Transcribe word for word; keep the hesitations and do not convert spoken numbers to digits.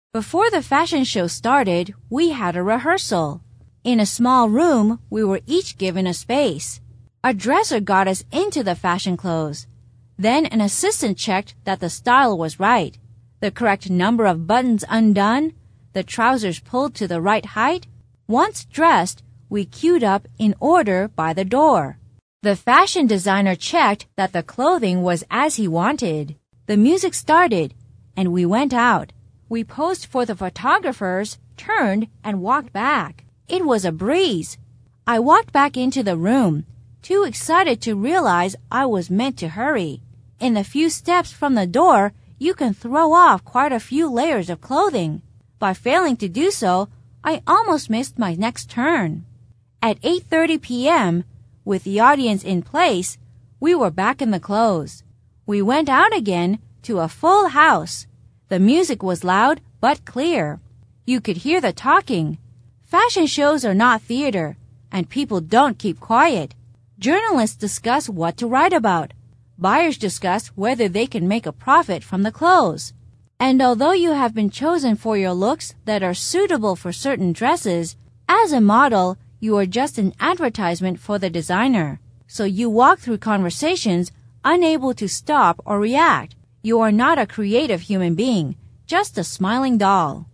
Before the fashion show started, we had a rehearsal. In a small room, we were each given a space. A dresser got us into the fashion clothes. Then an assistant checked that the style was right, the correct number of buttons undone, the trousers pulled to the right height. Once dressed, we queued up in order by the door. The fashion designer checked that the clothing was as he wanted. The music started, and we went out. We posed for the photographers, turned, and walked back. It was a breeze. I walked back into the room, too excited to realize I was meant to hurry. In the few steps from the door, you can throw off quite a few layers of clothing. By failing to do so, I almost missed my next turn. At eight thirty p.m., with the audience in place, we were back in the clothes. We went out again to a full house. The music was loud but clear. You could hear the talking. Fashion shows are not theater, and people don't keep quiet. Journalists discuss what to write about. Buyers discuss whether they can make a profit from the clothes. And although you have been chosen for your looks that are suitable for certain dresses, as a model, you are just an advertisement for the designer. So you walk through conversations unable to stop or react. You are not a creative human being, just a smiling doll.